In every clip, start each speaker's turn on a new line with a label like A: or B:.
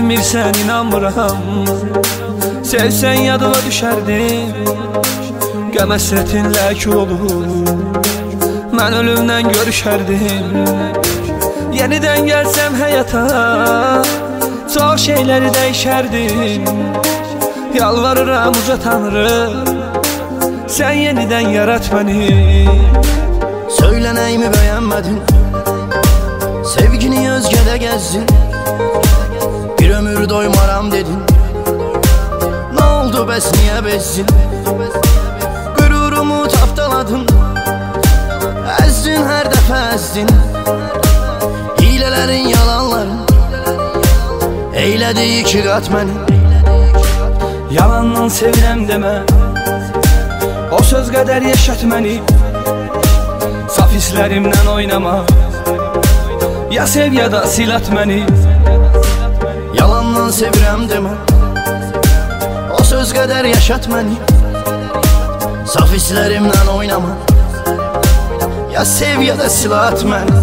A: Sevmirsən inanmıram, sevsən yadıma düşərdim. Qəm həsrətinlə kül olur, mən ölümdən görüşərdim. Yenidən gəlsəm həyata, çox şeyləri dəyişərdim. Yalvarıram uca Tanrı, sən yenidən yarat məni.
B: Söylənəyimi bəyənmədin, sevgini özgədə gəzdin. Bir ömür doymaram dedin, nə oldu bəs niyə bezdin? Qürurumu tapdaladın, əzdin hər dəfə əzdin. Hilələrin, yalanların eylədi iki qat məni.
A: Yalandan sevirəm demə, o söz qədər yaşat məni. Saf hislərimdən oynama, ya sev ya da silat məni.
B: Yalandan sevirəm demə, o söz qədər yaşat məni. Saf hislərimdən oynama, ya sev ya da silat məni.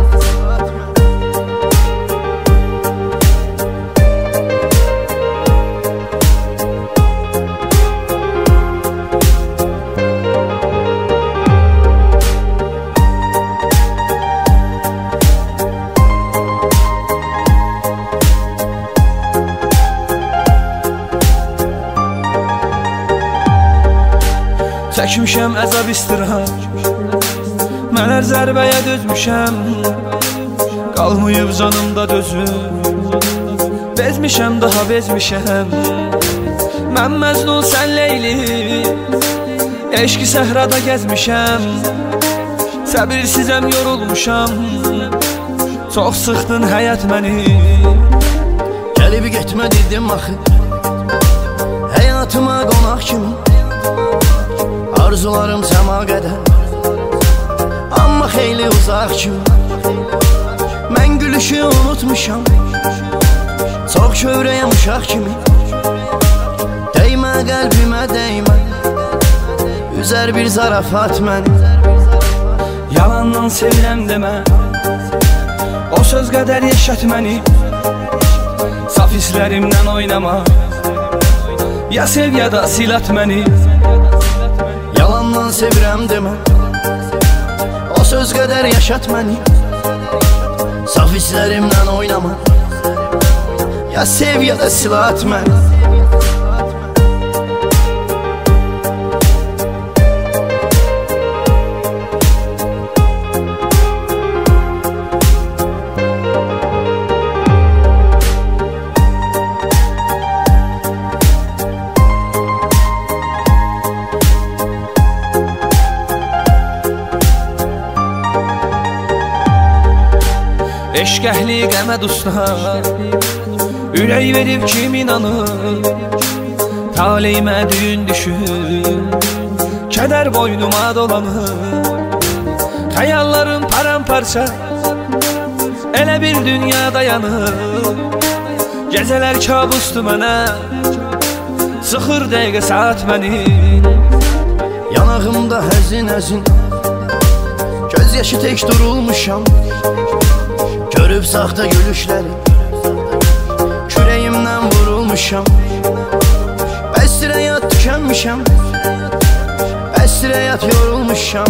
A: Çəkmişəm əzab istirahət, mən hər zərbəyə dözmüşəm. Qalmayıb canımda dözüm, bezmişəm daha bezmişəm. Mən Məcnun sən Leyli, eşqi səhrada gəzmişəm. Səbirsizəm yorulmuşam, çox sıxdın həyat məni.
B: Gəlib getmə dedim axı, həyatıma qonaq kimi. Arzularım səma qədər, amma xeyli uzaq kimi. Mən gülüşü unutmuşam, çox kövrəyəm uşaq kimi. Dəymə qəlbimə dəymə, üzər bir zarafat məni.
A: Yalandan sevirəm demə, o söz qədər yaşat məni. Saf hislərimdən oynama, ya sev ya da silat məni.
B: Yalandan sevirəm demə, o söz qədər yaşat məni. Saf hislərimdən oynama, ya sev ya da silat məni.
A: Eşq əhli qəmə dustlar, ürək verib kim inanır? Taleyimə düyün düşür, kədər boynuma dolanır. Xəyallarım paramparça, elə bir dünya dayanır. Gecələr kabusdur mənə, sıxır dəqiqə saat məni.
B: Yanağımda həzin həzin, göz yaşı tək durulmuşam. Görüb saxta gülüşləri, kürəyimdən vurulmuşam. Bəsdir həyat tükənmişəm, bəsdir həyat yorulmuşam.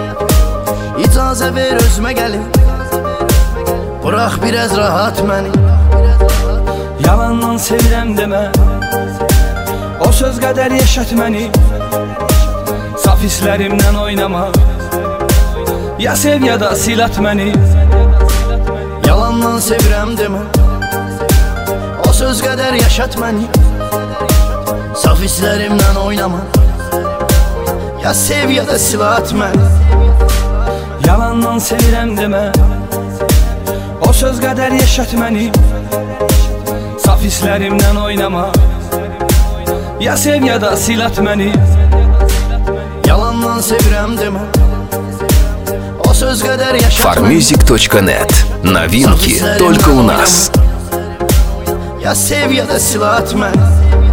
B: İcazə ver özümə gəlim, bırax biraz rahat məni.
A: Yalandan sevirəm demə, o söz qədər yaşat məni. Saf hislərimdən oynama, ya sev ya da silat məni.
B: Yalandan sevirəm demə, o söz qədər yaşat məni. Saf hislərimdən oynama, ya sev ya da silat məni.
A: Yalandan sevirəm demə, o söz qədər yaşat məni. Saf hislərimdən oynama, ya sev ya da silat məni.
B: Yalandan sevirəm demə, o söz qədər yaşat məni.
C: Farmusic.net. Новинки только у нас.
B: Я сев, я до села от меня.